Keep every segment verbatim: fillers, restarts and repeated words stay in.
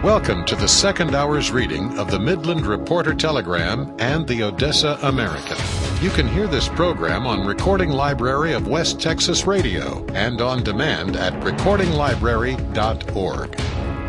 Welcome to the second hour's reading of the Midland Reporter Telegram and the Odessa American. You can hear this program on Recording Library of West Texas Radio and on demand at recording library dot org.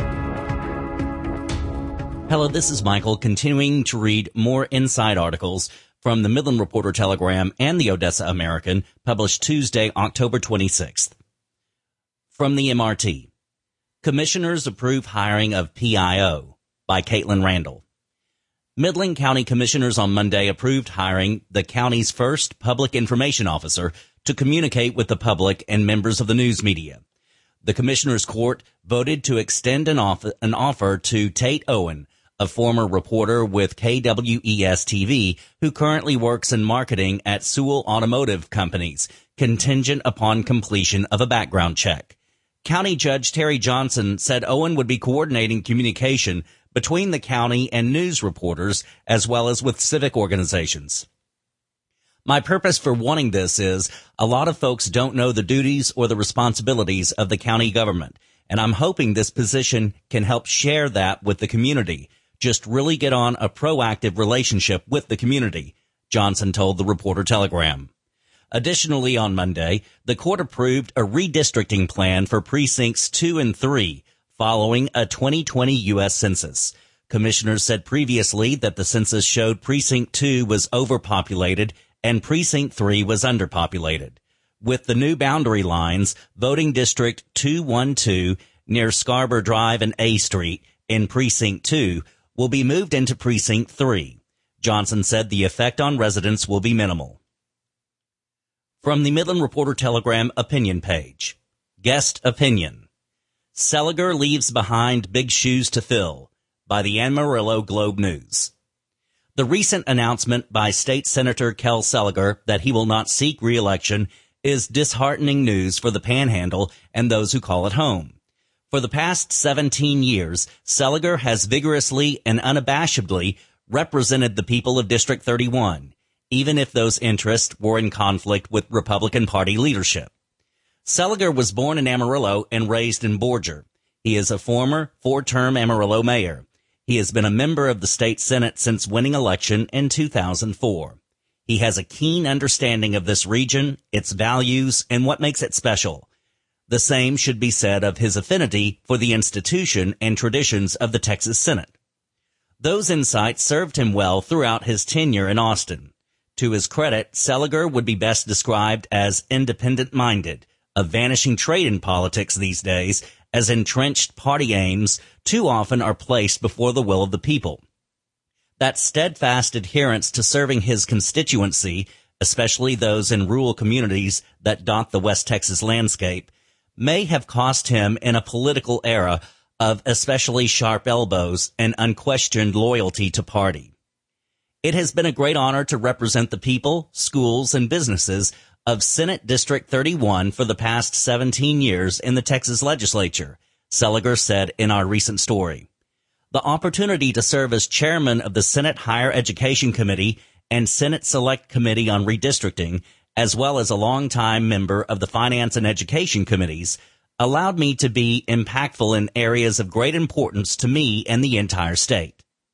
Hello, this is Michael, continuing to read more inside articles from the Midland Reporter Telegram and the Odessa American, published Tuesday, October twenty-sixth. From the M R T. Commissioners approve hiring of P I O by Caitlin Randall. Midland County Commissioners on Monday approved hiring the county's first public information officer to communicate with the public and members of the news media. The Commissioners Court voted to extend an offer, an offer to Tate Owen, a former reporter with K W E S T V who currently works in marketing at Sewell Automotive Companies, contingent upon completion of a background check. County Judge Terry Johnson said Owen would be coordinating communication between the county and news reporters as well as with civic organizations. My purpose for wanting this is a lot of folks don't know the duties or the responsibilities of the county government, and I'm hoping this position can help share that with the community. Just really get on a proactive relationship with the community, Johnson told the Reporter Telegram. Additionally, on Monday, the court approved a redistricting plan for precincts two and three following a twenty twenty U S Census. Commissioners said previously that the census showed precinct two was overpopulated and precinct three was underpopulated. With the new boundary lines, voting district two one two near Scarborough Drive and A Street in precinct two will be moved into precinct three. Johnson said the effect on residents will be minimal. From the Midland Reporter Telegram opinion page. Guest opinion. Seliger leaves behind big shoes to fill by the Amarillo Globe News. The recent announcement by State Senator Kel Seliger that he will not seek re-election is disheartening news for the Panhandle and those who call it home. For the past seventeen years, Seliger has vigorously and unabashedly represented the people of District thirty-one, even if those interests were in conflict with Republican Party leadership. Seliger was born in Amarillo and raised in Borger. He is a former four-term Amarillo mayor. He has been a member of the state Senate since winning election in two thousand four. He has a keen understanding of this region, its values, and what makes it special. The same should be said of his affinity for the institution and traditions of the Texas Senate. Those insights served him well throughout his tenure in Austin. To his credit, Seliger would be best described as independent-minded, a vanishing trait in politics these days, as entrenched party aims too often are placed before the will of the people. That steadfast adherence to serving his constituency, especially those in rural communities that dot the West Texas landscape, may have cost him in a political era of especially sharp elbows and unquestioned loyalty to party. It has been a great honor to represent the people, schools, and businesses of Senate District thirty-one for the past seventeen years in the Texas legislature, Seliger said in our recent story. The opportunity to serve as chairman of the Senate Higher Education Committee and Senate Select Committee on Redistricting, as well as a longtime member of the Finance and Education Committees, allowed me to be impactful in areas of great importance to me and the entire state.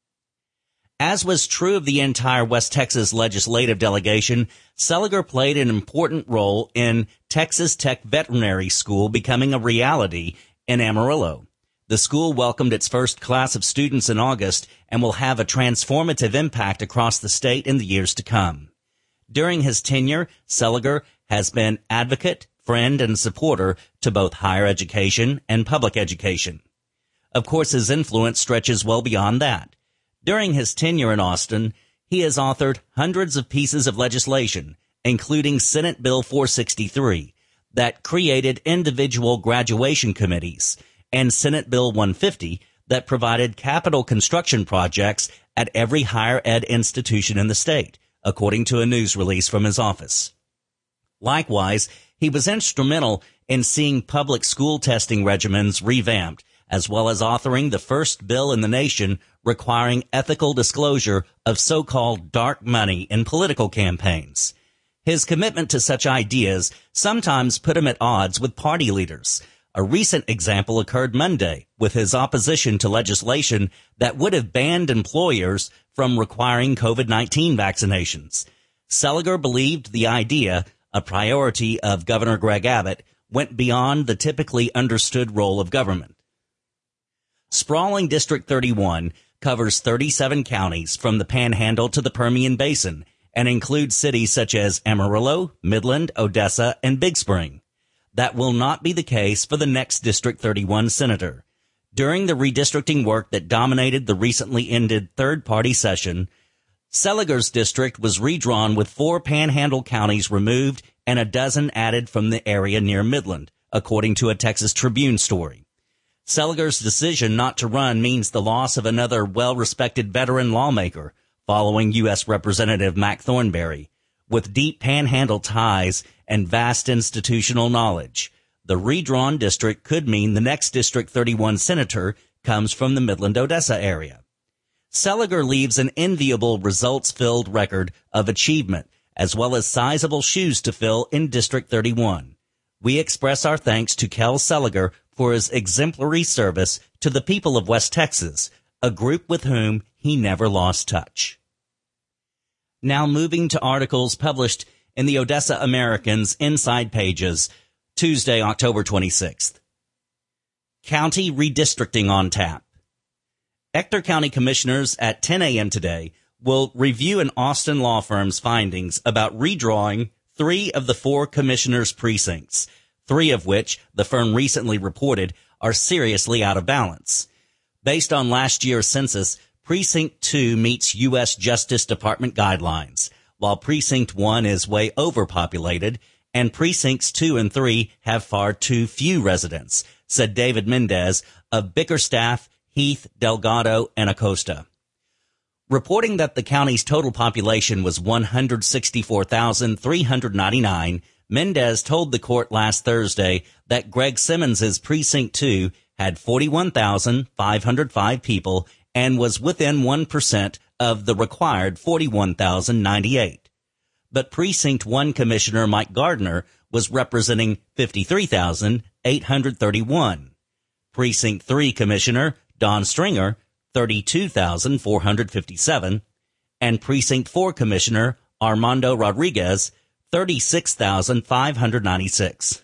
As was true of the entire West Texas legislative delegation, Seliger played an important role in Texas Tech Veterinary School becoming a reality in Amarillo. The school welcomed its first class of students in August and will have a transformative impact across the state in the years to come. During his tenure, Seliger has been advocate, friend, and supporter to both higher education and public education. Of course, his influence stretches well beyond that. During his tenure in Austin, he has authored hundreds of pieces of legislation, including Senate Bill four sixty-three, that created individual graduation committees, and Senate Bill one fifty that provided capital construction projects at every higher ed institution in the state, according to a news release from his office. Likewise, he was instrumental in seeing public school testing regimens revamped, as well as authoring the first bill in the nation requiring ethical disclosure of so-called dark money in political campaigns. His commitment to such ideas sometimes put him at odds with party leaders. A recent example occurred Monday with his opposition to legislation that would have banned employers from requiring COVID nineteen vaccinations. Seliger believed the idea, a priority of Governor Greg Abbott, went beyond the typically understood role of government. Sprawling District thirty-one covers thirty-seven counties from the Panhandle to the Permian Basin and includes cities such as Amarillo, Midland, Odessa, and Big Spring. That will not be the case for the next District thirty-one senator. During the redistricting work that dominated the recently ended third-party session, Seliger's district was redrawn with four Panhandle counties removed and a dozen added from the area near Midland, according to a Texas Tribune story. Seliger's decision not to run means the loss of another well-respected veteran lawmaker, following U S Representative Mac Thornberry, with deep Panhandle ties and vast institutional knowledge. The redrawn district could mean the next District thirty-one senator comes from the Midland-Odessa area. Seliger leaves an enviable results-filled record of achievement, as well as sizable shoes to fill in District thirty-one. We express our thanks to Kel Seliger for his exemplary service to the people of West Texas, a group with whom he never lost touch. Now moving to articles published in the Odessa American's Inside Pages, Tuesday, October twenty-sixth. County redistricting on tap. Ector County commissioners at ten a.m. today will review an Austin law firm's findings about redrawing three of the four commissioners' precincts, three of which, the firm recently reported, are seriously out of balance. Based on last year's census, Precinct two meets U S Justice Department guidelines, while Precinct one is way overpopulated, and Precincts two and three have far too few residents, said David Mendez of Bickerstaff, Heath, Delgado, and Acosta. Reporting that the county's total population was one hundred sixty-four thousand three hundred ninety-nine, Mendez told the court last Thursday that Greg Simmons's Precinct two had forty-one thousand five hundred five people and was within one percent of the required forty-one thousand ninety-eight. But Precinct one Commissioner Mike Gardner was representing fifty-three thousand eight hundred thirty-one. Precinct three Commissioner Don Stringer, thirty-two thousand four hundred fifty-seven, and Precinct four Commissioner Armando Rodriguez, thirty-six thousand five hundred ninety-six.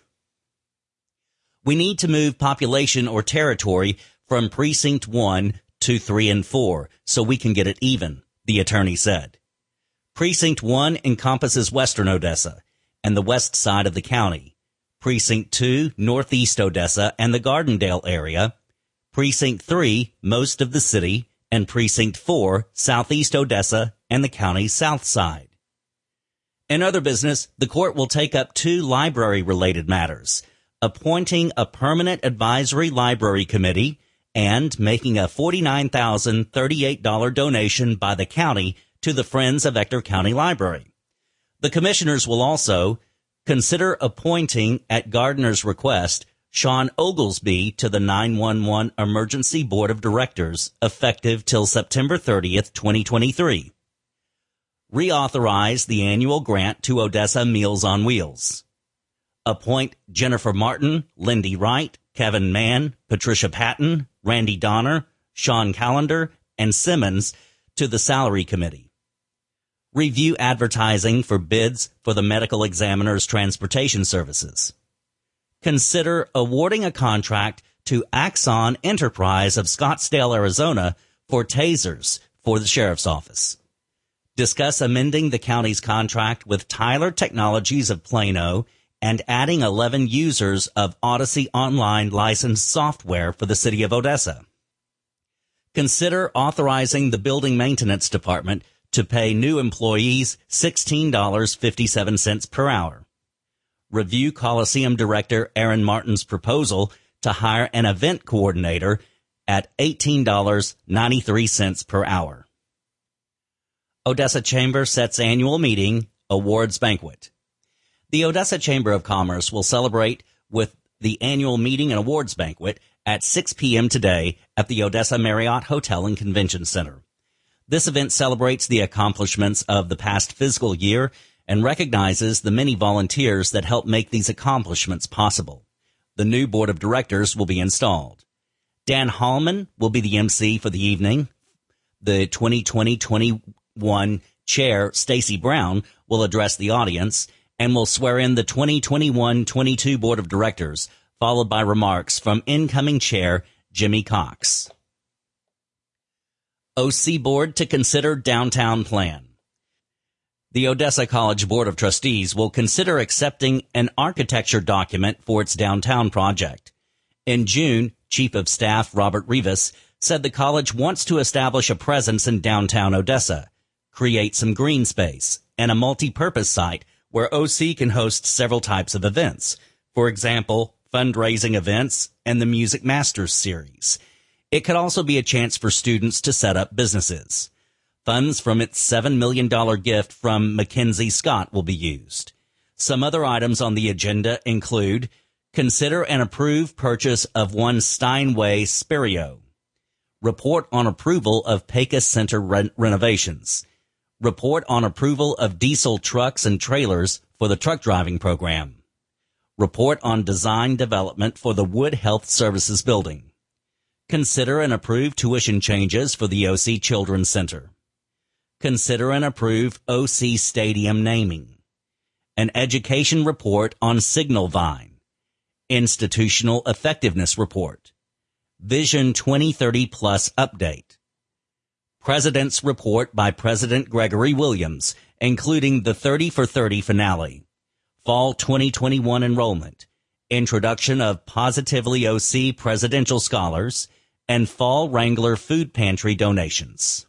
We need to move population or territory from Precinct one to three and four so we can get it even, the attorney said. Precinct one encompasses western Odessa and the west side of the county. Precinct two, northeast Odessa and the Gardendale area. Precinct three, most of the city, and Precinct four, southeast Odessa and the county's south side. In other business, the court will take up two library-related matters, appointing a permanent advisory library committee and making a forty-nine thousand thirty-eight dollars donation by the county to the Friends of Ector County Library. The commissioners will also consider appointing, at Gardner's request, Sean Oglesby to the nine one one Emergency Board of Directors, effective till September thirtieth, twenty twenty-three. Reauthorize the annual grant to Odessa Meals on Wheels. Appoint Jennifer Martin, Lindy Wright, Kevin Mann, Patricia Patton, Randy Donner, Sean Callender, and Simmons to the Salary Committee. Review advertising for bids for the medical examiner's transportation services. Consider awarding a contract to Axon Enterprise of Scottsdale, Arizona for tasers for the sheriff's office. Discuss amending the county's contract with Tyler Technologies of Plano and adding eleven users of Odyssey Online licensed software for the city of Odessa. Consider authorizing the Building Maintenance Department to pay new employees sixteen dollars and fifty-seven cents per hour. Review Coliseum Director Aaron Martin's proposal to hire an event coordinator at eighteen dollars and ninety-three cents per hour. Odessa Chamber sets annual meeting, awards banquet. The Odessa Chamber of Commerce will celebrate with the annual meeting and awards banquet at six p.m. today at the Odessa Marriott Hotel and Convention Center. This event celebrates the accomplishments of the past fiscal year and recognizes the many volunteers that help make these accomplishments possible. The new board of directors will be installed. Dan Hallman will be the M C for the evening. The twenty twenty twenty-one chair, Stacy Brown, will address the audience and will swear in the twenty twenty-one twenty-two board of directors, followed by remarks from incoming chair Jimmy Cox. O C Board to consider downtown plan. The Odessa College Board of Trustees will consider accepting an architecture document for its downtown project. In June, Chief of Staff Robert Rivas said the college wants to establish a presence in downtown Odessa, create some green space, and a multi-purpose site where O C can host several types of events. For example, fundraising events and the Music Masters series. It could also be a chance for students to set up businesses. Funds from its seven million dollars gift from Mackenzie Scott will be used. Some other items on the agenda include consider and approve purchase of one Steinway Sperrio. Report on approval of Pecos Center re- renovations. Report on approval of diesel trucks and trailers for the truck driving program. Report on design development for the Wood Health Services building. Consider and approve tuition changes for the O C Children's Center. Consider and approve O C Stadium naming. An education report on Signal Vine. Institutional effectiveness report. Vision twenty thirty Plus update. President's report by President Gregory Williams, including the thirty for thirty finale. Fall twenty twenty-one enrollment. Introduction of Positively O C presidential scholars, and Fall Wrangler food pantry donations.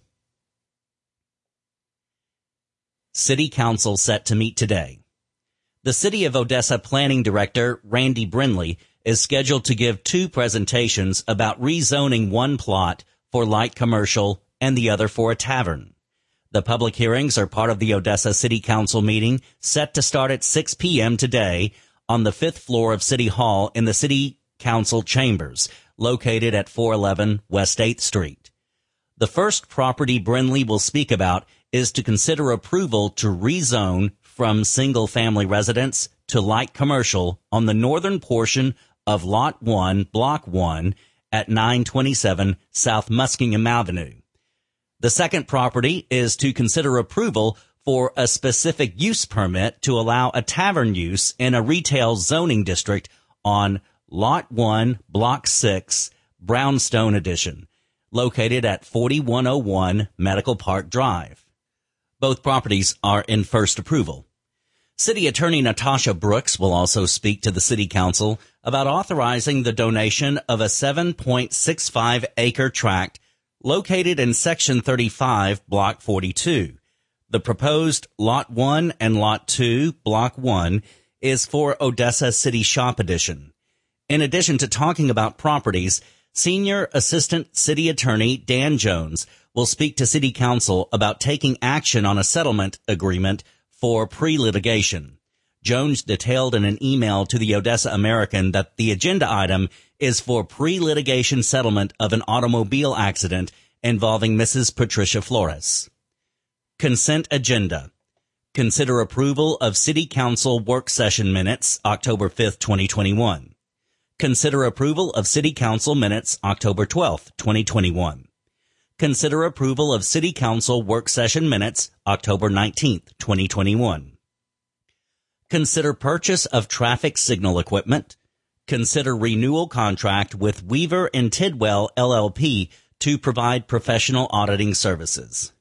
City Council set to meet today. The City of Odessa Planning Director Randy Brinley is scheduled to give two presentations about rezoning one plot for light commercial and the other for a tavern. The public hearings are part of the Odessa City Council meeting set to start at six p.m. today on the fifth floor of City Hall in the City Council chambers, located at four eleven West eighth Street. The first property Brinley will speak about is to consider approval to rezone from single-family residence to light commercial on the northern portion of Lot one, Block one at nine twenty-seven South Muskingum Avenue. The second property is to consider approval for a specific use permit to allow a tavern use in a retail zoning district on Lot one, Block six, Brownstone Edition, located at forty-one oh one Medical Park Drive. Both properties are in first approval. City Attorney Natasha Brooks will also speak to the City Council about authorizing the donation of a seven point six five acre tract located in Section thirty-five, Block forty-two. The proposed Lot one and Lot two, Block one, is for Odessa City Shop Edition. In addition to talking about properties, Senior Assistant City Attorney Dan Jones will speak to City Council about taking action on a settlement agreement for pre-litigation. Jones detailed in an email to the Odessa American that the agenda item is for pre-litigation settlement of an automobile accident involving Missus Patricia Flores. Consent agenda. Consider approval of City Council work session minutes, October fifth, twenty twenty-one. Consider approval of City Council minutes, October twelfth, twenty twenty-one. Consider approval of City Council work session minutes, October nineteenth, twenty twenty-one. Consider purchase of traffic signal equipment. Consider renewal contract with Weaver and Tidwell, L L P, to provide professional auditing services.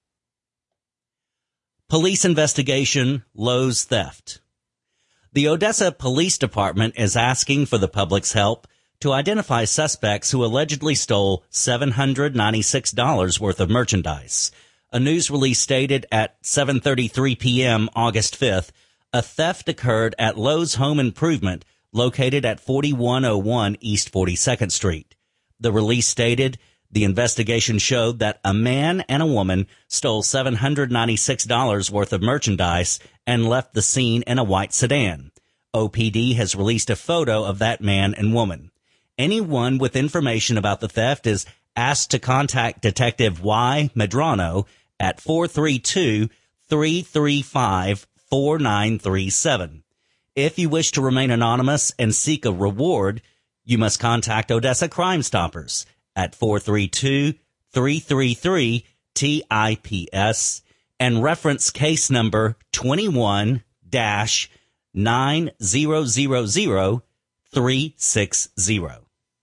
Police investigation, Lowe's theft. The Odessa Police Department is asking for the public's help to identify suspects who allegedly stole seven hundred ninety-six dollars worth of merchandise. A news release stated at seven thirty-three p.m. August fifth, a theft occurred at Lowe's Home Improvement located at forty-one oh one East forty-second Street. The release stated the investigation showed that a man and a woman stole seven hundred ninety-six dollars worth of merchandise and left the scene in a white sedan. O P D has released a photo of that man and woman. Anyone with information about the theft is asked to contact Detective Y. Medrano at four three two, three three five, four nine three seven. If you wish to remain anonymous and seek a reward, you must contact Odessa Crime Stoppers at four three two, three three three, T I P S and reference case number twenty-one dash nine zero zero zero three six zero.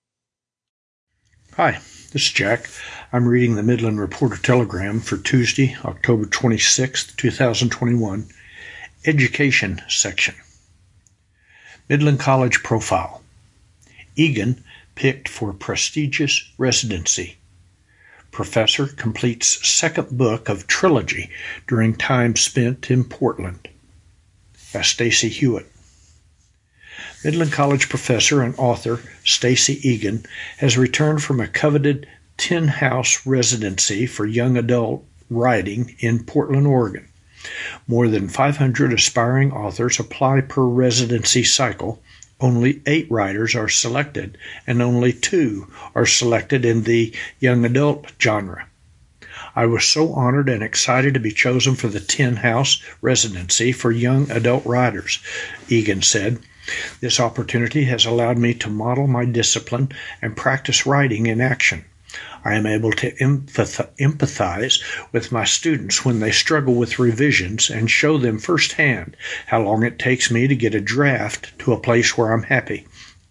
Hi, this is Jack. I'm reading the Midland Reporter Telegram for Tuesday, October twenty-sixth, twenty twenty-one, Education section. Midland College Profile. Egan picked for prestigious residency. Professor completes second book of trilogy during time spent in Portland. By Stacy Hewitt. Midland College professor and author Stacy Egan has returned from a coveted ten-house residency for young adult writing in Portland, Oregon. More than five hundred aspiring authors apply per residency cycle. Only eight writers are selected, and only two are selected in the young adult genre. I was so honored and excited to be chosen for the ten-house residency for young adult writers, Egan said. This opportunity has allowed me to model my discipline and practice writing in action. I am able to empathize with my students when they struggle with revisions and show them firsthand how long it takes me to get a draft to a place where I'm happy.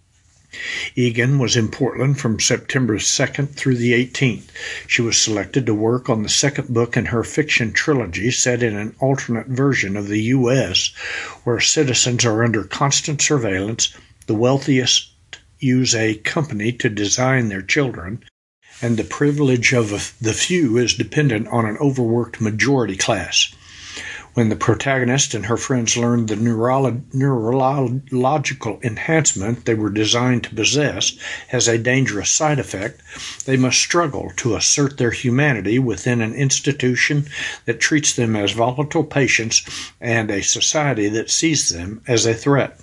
Egan was in Portland from September second through the eighteenth. She was selected to work on the second book in her fiction trilogy set in an alternate version of the U S, where citizens are under constant surveillance, the wealthiest use a company to design their children, and the privilege of the few is dependent on an overworked majority class. When the protagonist and her friends learn the neurolo- neurological enhancement they were designed to possess has a dangerous side effect, they must struggle to assert their humanity within an institution that treats them as volatile patients and a society that sees them as a threat.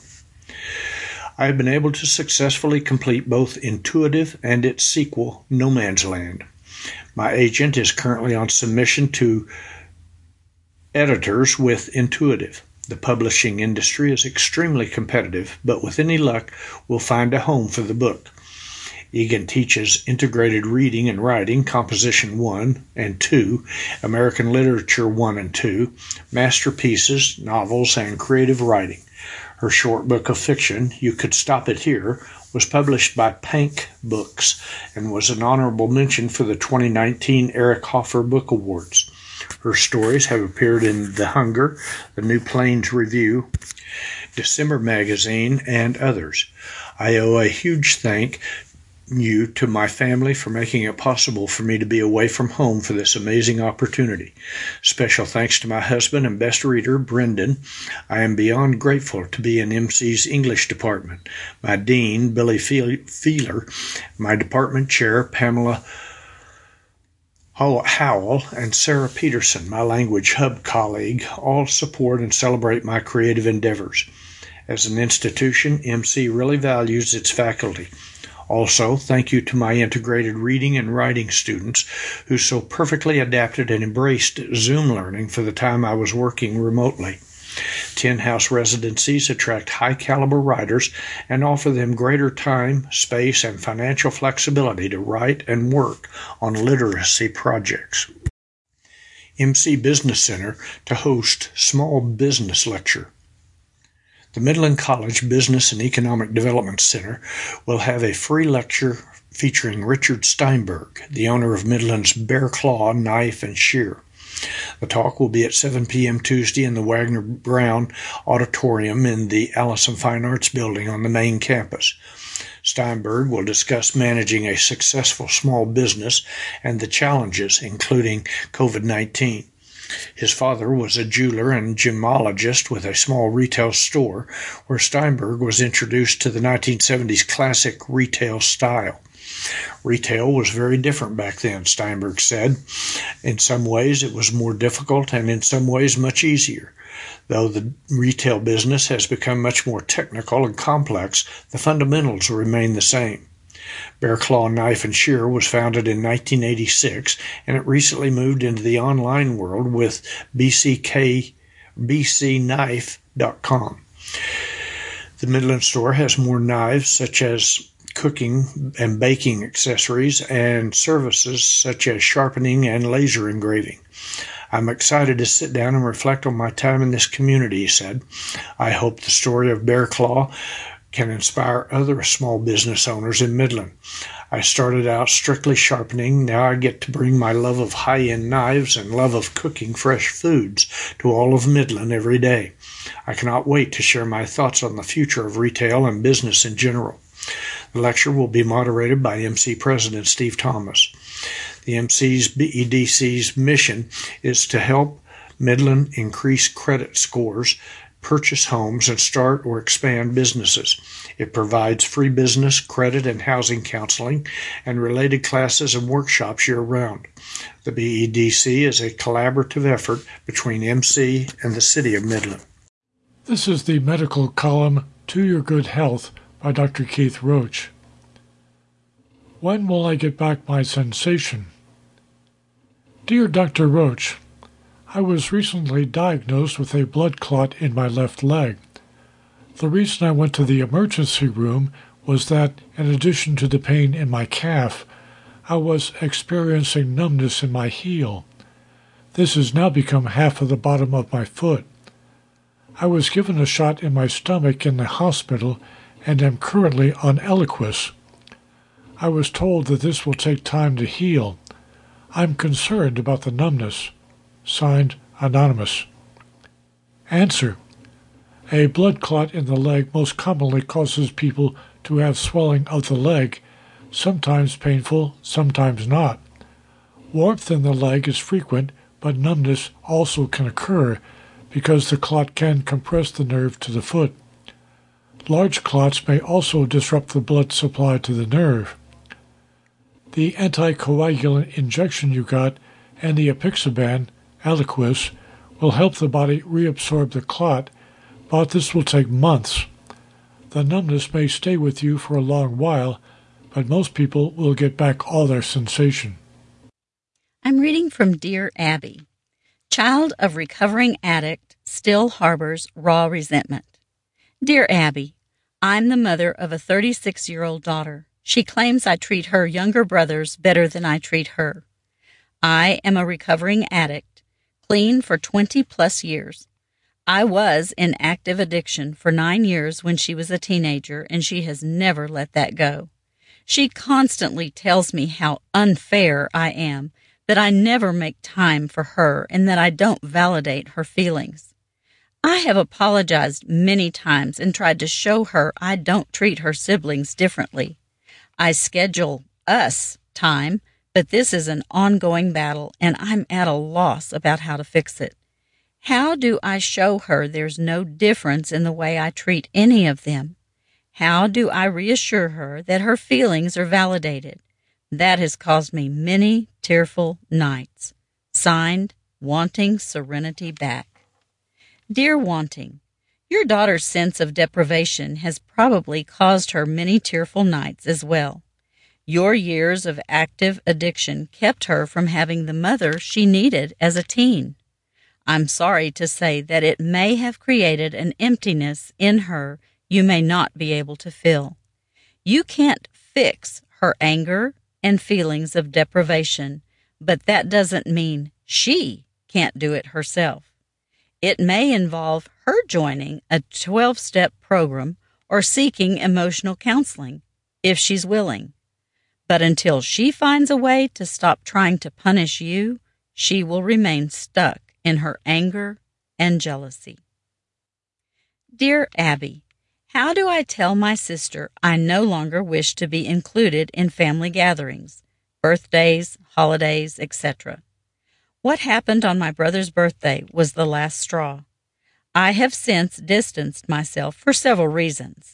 I have been able to successfully complete both Intuitive and its sequel, No Man's Land. My agent is currently on submission to editors with Intuitive. The publishing industry is extremely competitive, but with any luck, we'll find a home for the book. Egan teaches integrated reading and writing, Composition one and two, American Literature one and two, masterpieces, novels, and creative writing. Her short book of fiction, You Could Stop It Here, was published by Pank Books and was an honorable mention for the twenty nineteen Eric Hoffer Book Awards. Her stories have appeared in The Hunger, The New Plains Review, December Magazine, and others. I owe a huge thank you to my family for making it possible for me to be away from home for this amazing opportunity. Special thanks to my husband and best reader, Brendan. I am beyond grateful to be in M C's English department. My dean, Billy Feeler, my department chair, Pamela Howell, and Sarah Peterson, my language hub colleague, all support and celebrate my creative endeavors. As an institution, M C really values its faculty. Also, thank you to my integrated reading and writing students who so perfectly adapted and embraced Zoom learning for the time I was working remotely. Ten-house residencies attract high-caliber writers and offer them greater time, space, and financial flexibility to write and work on literacy projects. M C Business Center to host Small Business Lecture. The Midland College Business and Economic Development Center will have a free lecture featuring Richard Steinberg, the owner of Midland's Bear Claw Knife and Shear. The talk will be at seven p.m. Tuesday in the Wagner Brown Auditorium in the Allison Fine Arts Building on the main campus. Steinberg will discuss managing a successful small business and the challenges, including covid nineteen. His father was a jeweler and gemologist with a small retail store, where Steinberg was introduced to the nineteen seventies classic retail style. Retail was very different back then, Steinberg said. In some ways it was more difficult and in some ways much easier. Though the retail business has become much more technical and complex, the fundamentals remain the same. Bear Claw Knife and Shear was founded in nineteen eighty-six, and it recently moved into the online world with B C K, B C knife dot com. The Midland store has more knives, such as cooking and baking accessories, and services such as sharpening and laser engraving. I'm excited to sit down and reflect on my time in this community, he said. I hope the story of Bear Claw can inspire other small business owners in Midland. I started out strictly sharpening. Now I get to bring my love of high-end knives and love of cooking fresh foods to all of Midland every day. I cannot wait to share my thoughts on the future of retail and business in general. The lecture will be moderated by M C President Steve Thomas. The M C's B E D C's mission is to help Midland increase credit scores, purchase homes, and start or expand businesses. It provides free business, credit, and housing counseling, and related classes and workshops year-round. The B E D C is a collaborative effort between M C and the City of Midland. This is the medical column, To Your Good Health, by Doctor Keith Roach. When will I get back my sensation? Dear Doctor Roach, I was recently diagnosed with a blood clot in my left leg. The reason I went to the emergency room was that, in addition to the pain in my calf, I was experiencing numbness in my heel. This has now become half of the bottom of my foot. I was given a shot in my stomach in the hospital and am currently on Eliquis. I was told that this will take time to heal. I'm concerned about the numbness. Signed, Anonymous. Answer. A blood clot in the leg most commonly causes people to have swelling of the leg, sometimes painful, sometimes not. Warmth in the leg is frequent, but numbness also can occur because the clot can compress the nerve to the foot. Large clots may also disrupt the blood supply to the nerve. The anticoagulant injection you got and the apixaban, Eliquis, will help the body reabsorb the clot, but this will take months. The numbness may stay with you for a long while, but most people will get back all their sensation. I'm reading from Dear Abby. Child of recovering addict still harbors raw resentment. Dear Abby, I'm the mother of a thirty-six-year-old daughter. She claims I treat her younger brothers better than I treat her. I am a recovering addict, clean for twenty-plus years. I was in active addiction for nine years when she was a teenager, and she has never let that go. She constantly tells me how unfair I am, that I never make time for her, and that I don't validate her feelings. I have apologized many times and tried to show her I don't treat her siblings differently. I schedule us time, but this is an ongoing battle, and I'm at a loss about how to fix it. How do I show her there's no difference in the way I treat any of them? How do I reassure her that her feelings are validated? That has caused me many tearful nights. Signed, Wanting Serenity Back. Dear Wanting, your daughter's sense of deprivation has probably caused her many tearful nights as well. Your years of active addiction kept her from having the mother she needed as a teen. I'm sorry to say that it may have created an emptiness in her you may not be able to fill. You can't fix her anger and feelings of deprivation, but that doesn't mean she can't do it herself. It may involve her joining a twelve-step program or seeking emotional counseling, if she's willing. But until she finds a way to stop trying to punish you, she will remain stuck in her anger and jealousy. Dear Abby, how do I tell my sister I no longer wish to be included in family gatherings, birthdays, holidays, et cetera? What happened on my brother's birthday was the last straw. I have since distanced myself for several reasons.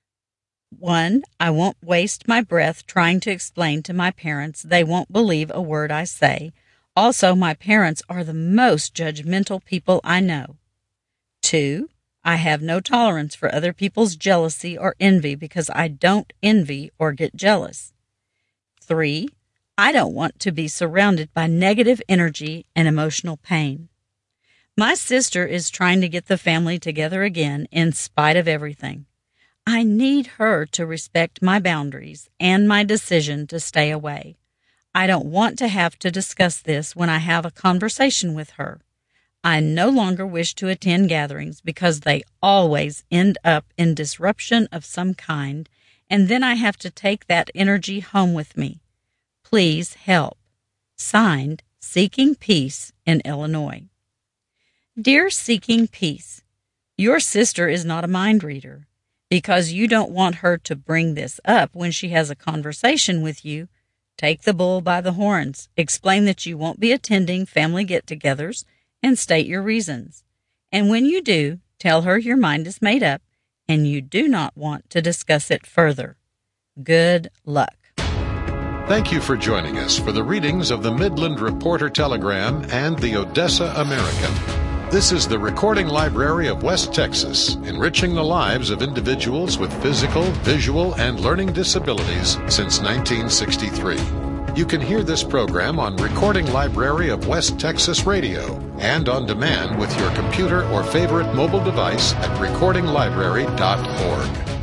One, I won't waste my breath trying to explain to my parents they won't believe a word I say. Also, my parents are the most judgmental people I know. Two, I have no tolerance for other people's jealousy or envy because I don't envy or get jealous. Three, I don't want to be surrounded by negative energy and emotional pain. My sister is trying to get the family together again in spite of everything. I need her to respect my boundaries and my decision to stay away. I don't want to have to discuss this when I have a conversation with her. I no longer wish to attend gatherings because they always end up in disruption of some kind, and then I have to take that energy home with me. Please help. Signed, Seeking Peace in Illinois. Dear Seeking Peace, your sister is not a mind reader. Because you don't want her to bring this up when she has a conversation with you, take the bull by the horns, explain that you won't be attending family get-togethers, and state your reasons. And when you do, tell her your mind is made up and you do not want to discuss it further. Good luck. Thank you for joining us for the readings of the Midland Reporter Telegram and the Odessa American. This is the Recording Library of West Texas, enriching the lives of individuals with physical, visual, and learning disabilities since nineteen sixty-three. You can hear this program on Recording Library of West Texas Radio and on demand with your computer or favorite mobile device at recording library dot org.